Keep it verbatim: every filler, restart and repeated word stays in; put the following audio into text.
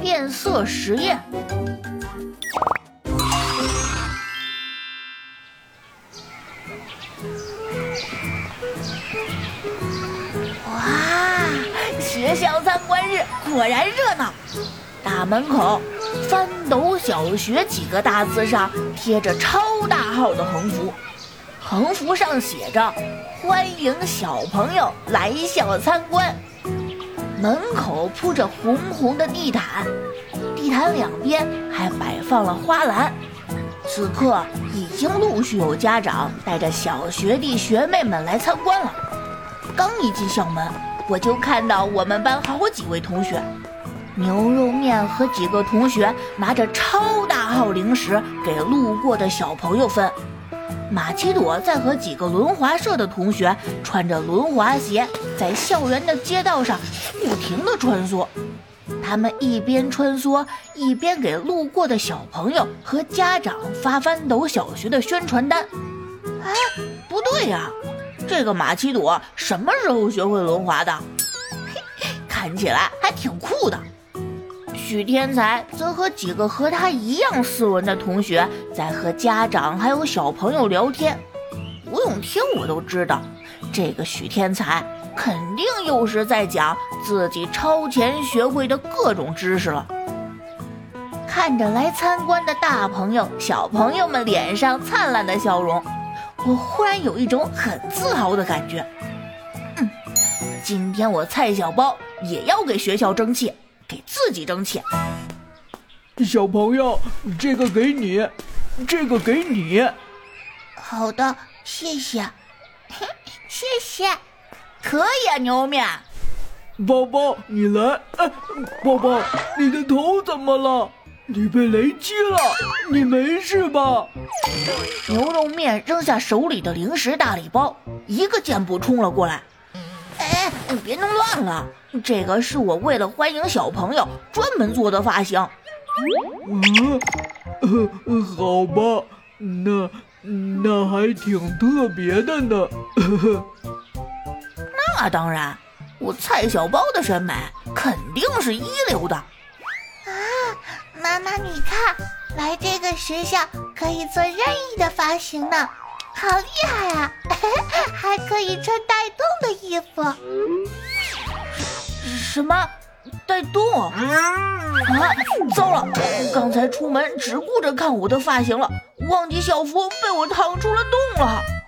变色实验。哇，学校参观日果然热闹。大门口，翻斗小学几个大字上贴着超大号的横幅，横幅上写着欢迎小朋友来校参观。门口铺着红红的地毯，地毯两边还摆放了花篮。此刻已经陆续有家长带着小学弟学妹们来参观了。刚一进校门，我就看到我们班好几位同学，牛肉面和几个同学拿着超大号零食给路过的小朋友分。马奇朵在和几个轮滑社的同学穿着轮滑鞋在校园的街道上不停地穿梭，他们一边穿梭一边给路过的小朋友和家长发翻斗小学的宣传单。哎，不对呀、啊，这个马奇朵什么时候学会轮滑的？看起来还挺酷的。许天才则和几个和他一样斯文的同学在和家长还有小朋友聊天。不用听我都知道，这个许天才肯定又是在讲自己超前学会的各种知识了。看着来参观的大朋友小朋友们脸上灿烂的笑容，我忽然有一种很自豪的感觉。嗯，今天我蔡小包也要给学校争气，给自己争气。 小朋友，这个给你，这个给你。 好的，谢谢。谢谢。可以啊，牛肉面。 宝宝，你来。哎，宝宝，你的头怎么了？你被雷击了，你没事吧？ 牛肉面扔下手里的零食大礼包，一个箭步冲了过来。哎，你别弄乱了，这个是我为了欢迎小朋友专门做的发型。 嗯，呃，好吧，那那还挺特别的呢。 那当然，我蔡小包的审美肯定是一流的。 啊，妈妈你看，来这个学校可以做任意的发型呢，好厉害啊！还可以穿带动的衣服。 什么？带动？啊，糟了！刚才出门只顾着看我的发型了，忘记校服被我烫出了洞了。